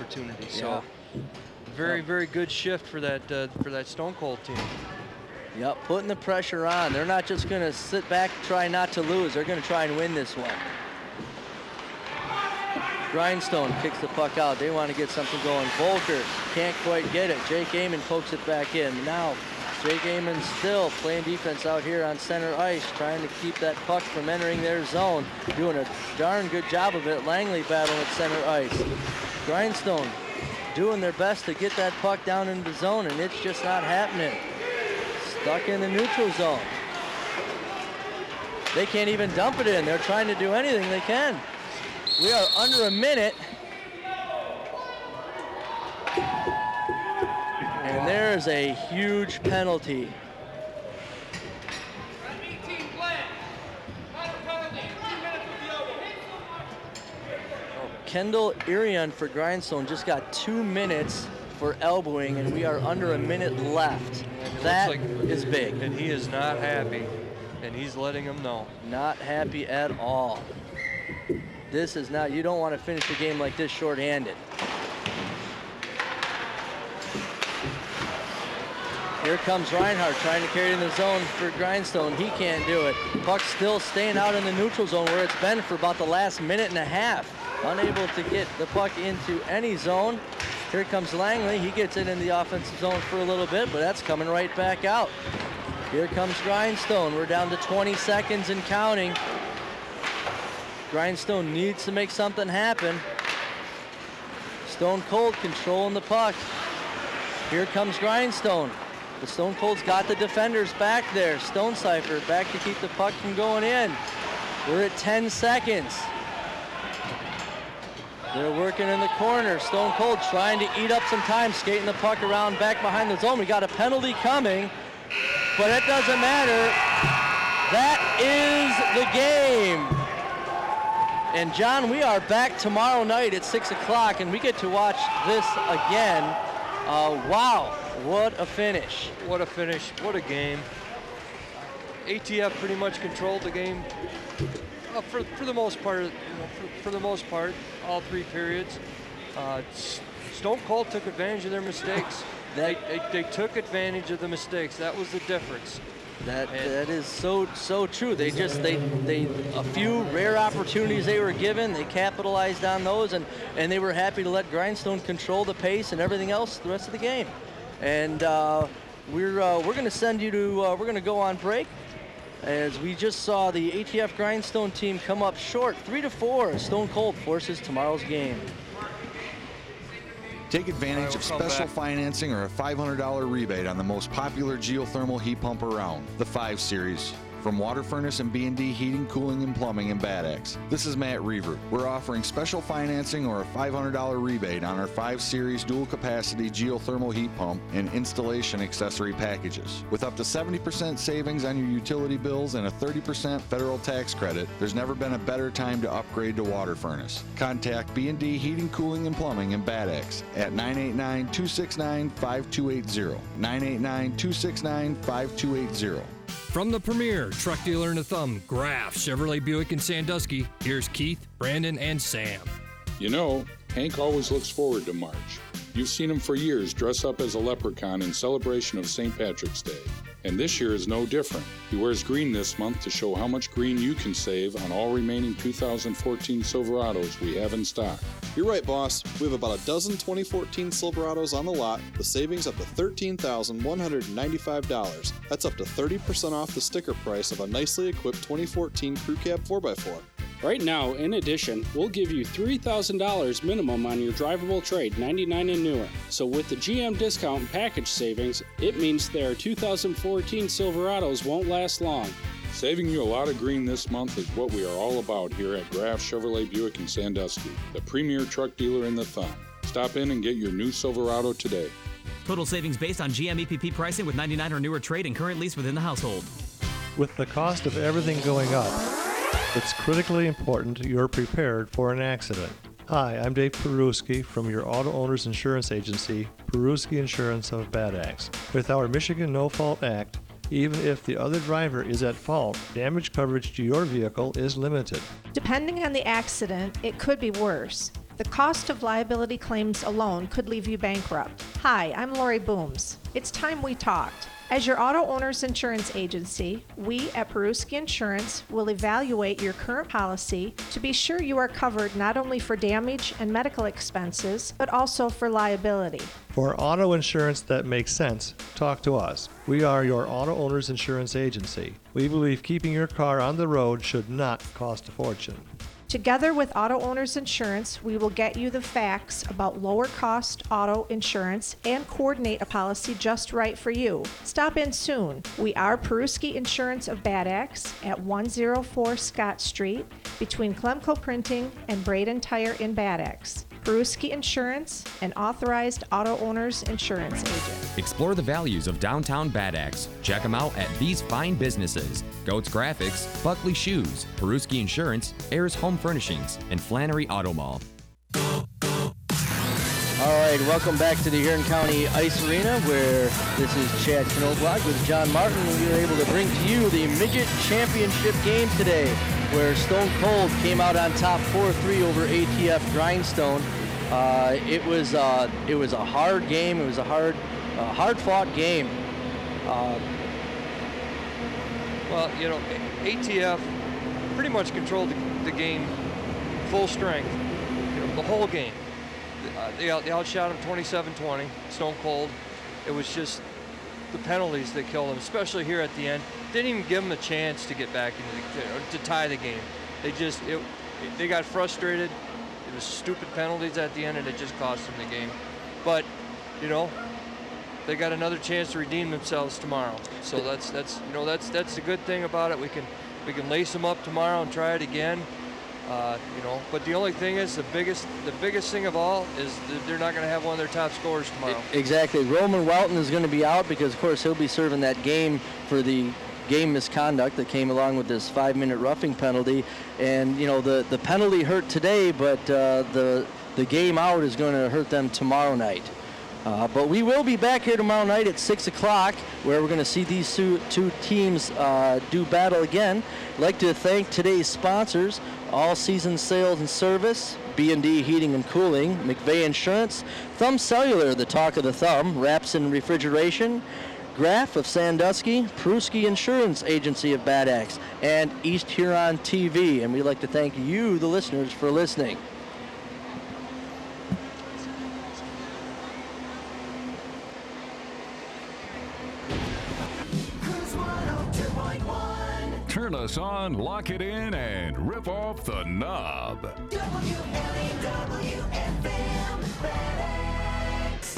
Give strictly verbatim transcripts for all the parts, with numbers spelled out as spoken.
opportunity. So Yeah. very, very good shift for that uh, for that Stone Cold team. Yep, putting the pressure on. They're not just going to sit back and try not to lose. They're going to try and win this one. Grindstone kicks the puck out. They want to get something going. Volker can't quite get it. Jake Amon pokes it back in. Now, Jake Amon still playing defense out here on center ice, trying to keep that puck from entering their zone. Doing a darn good job of it. Langley battle at center ice. Grindstone doing their best to get that puck down into the zone, and it's just not happening. Stuck in the neutral zone. They can't even dump it in. They're trying to do anything they can. We are under a minute. And there's a huge penalty. Kendall Irion for Grindstone just got two minutes for elbowing, and we are under a minute left. That like, is big. And he is not happy, and he's letting them know. Not happy at all. This is not, you don't want to finish a game like this shorthanded. Here comes Reinhardt trying to carry it in the zone for Grindstone. He can't do it. Puck still staying out in the neutral zone where it's been for about the last minute and a half. Unable to get the puck into any zone. Here comes Langley. He gets it in the offensive zone for a little bit, but that's coming right back out. Here comes Grindstone. We're down to twenty seconds and counting. Grindstone needs to make something happen. Stone Cold controlling the puck. Here comes Grindstone. The Stone Cold's got the defenders back there. Stonecipher back to keep the puck from going in. We're at ten seconds. They're working in the corner. Stone Cold trying to eat up some time, skating the puck around back behind the zone. We got a penalty coming, but it doesn't matter. That is the game. And John, we are back tomorrow night at six o'clock, and we get to watch this again. Uh, wow, what a finish. What a finish, what a game. A T F pretty much controlled the game uh, for, for the most part, you know, for, for the most part, all three periods. Uh, Stone Cold took advantage of their mistakes. they, they, they took advantage of the mistakes. That was the difference. That that is so so true. They just they they a few rare opportunities they were given, they capitalized on those, and and they were happy to let Grindstone control the pace and everything else the rest of the game. And uh, we're uh, we're going to send you to uh, we're going to go on break, as we just saw the A T F Grindstone team come up short, three to four. Stone Cold forces tomorrow's game. Take advantage of special financing or a five hundred dollar rebate on the most popular geothermal heat pump around, the five series. From Water Furnace and B and D Heating, Cooling, and Plumbing in Bad Axe. This is Matt Reaver. We're offering special financing or a five hundred dollar rebate on our five series dual capacity geothermal heat pump and installation accessory packages. With up to seventy percent savings on your utility bills and a thirty percent federal tax credit, there's never been a better time to upgrade to Water Furnace. Contact B and D Heating, Cooling, and Plumbing in Bad Axe at nine eight nine, two six nine, five two eight zero. nine eight nine, two six nine, five two eight zero. From the premier truck dealer in the thumb, Graf Chevrolet Buick in Sandusky, here's Keith, Brandon, and Sam. You know, Hank always looks forward to March. You've seen him for years dress up as a leprechaun in celebration of Saint Patrick's Day. And this year is no different. He wears green this month to show how much green you can save on all remaining two thousand fourteen Silverados we have in stock. You're right, boss. We have about a dozen twenty fourteen Silverados on the lot, with savings up to thirteen thousand one hundred ninety-five dollars. That's up to thirty percent off the sticker price of a nicely equipped twenty fourteen Crew Cab four by four. Right now, in addition, we'll give you three thousand dollars minimum on your drivable trade, ninety-nine and newer. So with the G M discount and package savings, it means their two thousand fourteen Silverados won't last long. Saving you a lot of green this month is what we are all about here at Graf Chevrolet Buick in Sandusky, the premier truck dealer in the thumb. Stop in and get your new Silverado today. Total savings based on G M E P P pricing with ninety-nine or newer trade and current lease within the household. With the cost of everything going up, it's critically important you're prepared for an accident. Hi, I'm Dave Peruski from your Auto Owners Insurance Agency, Peruski Insurance of Bad Axe. With our Michigan No Fault Act, even if the other driver is at fault, damage coverage to your vehicle is limited. Depending on the accident, it could be worse. The cost of liability claims alone could leave you bankrupt. Hi, I'm Lori Booms. It's time we talked. As your auto owner's insurance agency, we at Peruski Insurance will evaluate your current policy to be sure you are covered not only for damage and medical expenses, but also for liability. For auto insurance that makes sense, talk to us. We are your auto owner's insurance agency. We believe keeping your car on the road should not cost a fortune. Together with Auto Owners Insurance, we will get you the facts about lower cost auto insurance and coordinate a policy just right for you. Stop in soon. We are Peruski Insurance of Bad Axe at one oh four Scott Street between Clemco Printing and Braden Tire in Bad Axe. Peruski Insurance, an authorized auto owner's insurance agent. Explore the values of downtown Bad Axe. Check them out at these fine businesses: Goats Graphics, Buckley Shoes, Peruski Insurance, Ayers Home Furnishings, and Flannery Auto Mall. All right, welcome back to the Huron County Ice Arena, where this is Chad Knobloch with John Martin, and we are able to bring to you the Midget Championship game today, where Stone Cold came out on top four three over A T F Grindstone. Uh, it was uh, it was a hard game. It was a hard, uh, hard-fought game. Uh, well, you know, A T F pretty much controlled the, the game full strength, you know, the whole game. Uh, they, out, they outshot them twenty-seven twenty, Stone Cold. It was just the penalties that killed them, especially here at the end. Didn't even give them a chance to get back into the, you know, to tie the game. They just, it, they got frustrated. It was stupid penalties at the end, and it just cost them the game. But, you know, they got another chance to redeem themselves tomorrow. So that's that's you know that's that's the good thing about it. We can we can lace them up tomorrow and try it again. Uh, you know, but the only thing is the biggest the biggest thing of all is that they're not going to have one of their top scorers tomorrow. Exactly. Roman Welton is going to be out because, of course, he'll be serving that game for the game misconduct that came along with this five-minute roughing penalty. And, you know, the, the penalty hurt today, but uh, the, the game out is going to hurt them tomorrow night. Uh, but we will be back here tomorrow night at six o'clock, where we're going to see these two, two teams uh, do battle again. I'd like to thank today's sponsors: All Season Sales and Service, B and D Heating and Cooling, McVeigh Insurance, Thumb Cellular, the talk of the thumb, Rapson Refrigeration, Graf of Sandusky, Peruski Insurance Agency of Bad Axe, and East Huron T V. And we'd like to thank you, the listeners, for listening. Turn us on, lock it in, and rip off the knob. W L A W F M, Bad Axe.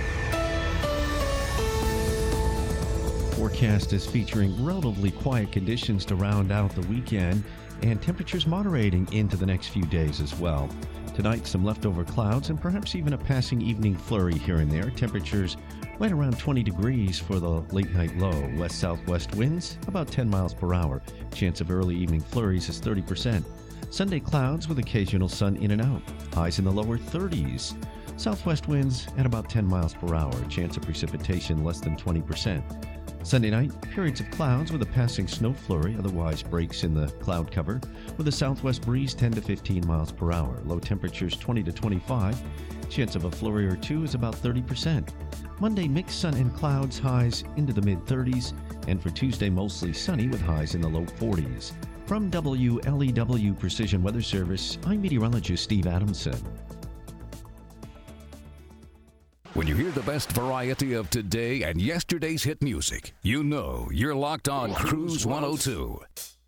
Forecast is featuring relatively quiet conditions to round out the weekend, and temperatures moderating into the next few days as well. Tonight, some leftover clouds and perhaps even a passing evening flurry here and there. Temperatures right around twenty degrees for the late night low. West-southwest winds about ten miles per hour. Chance of early evening flurries is thirty percent. Sunday clouds with occasional sun in and out. Highs in the lower thirties. Southwest winds at about ten miles per hour. Chance of precipitation less than twenty percent. Sunday night, periods of clouds with a passing snow flurry, otherwise breaks in the cloud cover, with a southwest breeze ten to fifteen miles per hour. Low temperatures twenty to twenty-five. Chance of a flurry or two is about thirty percent. Monday, mixed sun and clouds, highs into the mid thirties, and for Tuesday, mostly sunny with highs in the low forties. From W L E W Precision Weather Service, I'm meteorologist Steve Adamson. When you hear the best variety of today and yesterday's hit music, you know you're locked on Cruise one oh two.